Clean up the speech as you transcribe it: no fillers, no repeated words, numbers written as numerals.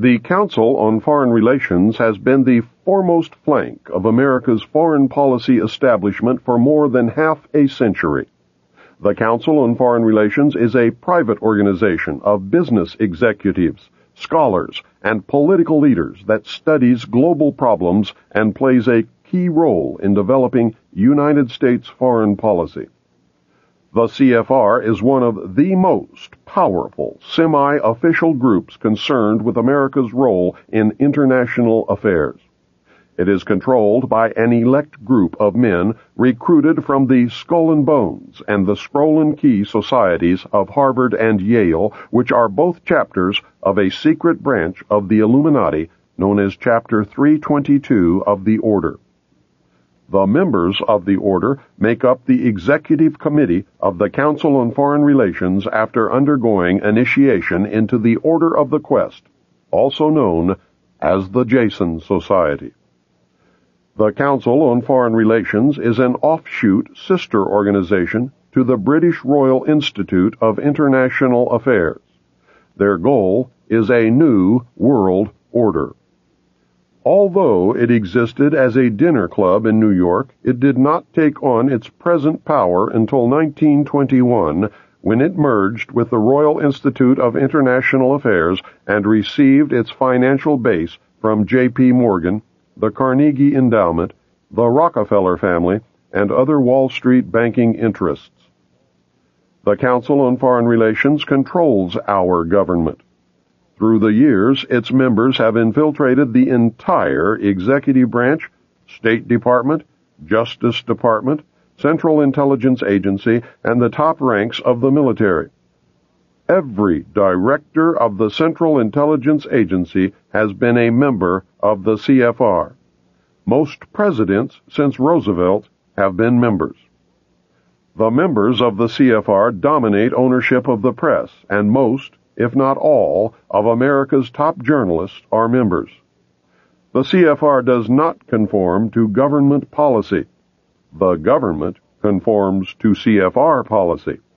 The Council on Foreign Relations has been the foremost flank of America's foreign policy establishment for more than half a century. The Council on Foreign Relations is a private organization of business executives, scholars, and political leaders that studies global problems and plays a key role in developing United States foreign policy. The CFR is one of the most powerful semi-official groups concerned with America's role in international affairs. It is controlled by an elect group of men recruited from the Skull and Bones and the Scroll and Key societies of Harvard and Yale, which are both chapters of a secret branch of the Illuminati known as Chapter 322 of the Order. The members of the Order make up the Executive Committee of the Council on Foreign Relations after undergoing initiation into the Order of the Quest, also known as the Jason Society. The Council on Foreign Relations is an offshoot sister organization to the British Royal Institute of International Affairs. Their goal is a new world order. Although it existed as a dinner club in New York, it did not take on its present power until 1921, when it merged with the Royal Institute of International Affairs and received its financial base from J.P. Morgan, the Carnegie Endowment, the Rockefeller family, and other Wall Street banking interests. The Council on Foreign Relations controls our government. Through the years, its members have infiltrated the entire executive branch, State Department, Justice Department, Central Intelligence Agency, and the top ranks of the military. Every director of the Central Intelligence Agency has been a member of the CFR. Most presidents since Roosevelt have been members. The members of the CFR dominate ownership of the press, and most, if not all, of America's top journalists are members. The CFR does not conform to government policy. The government conforms to CFR policy.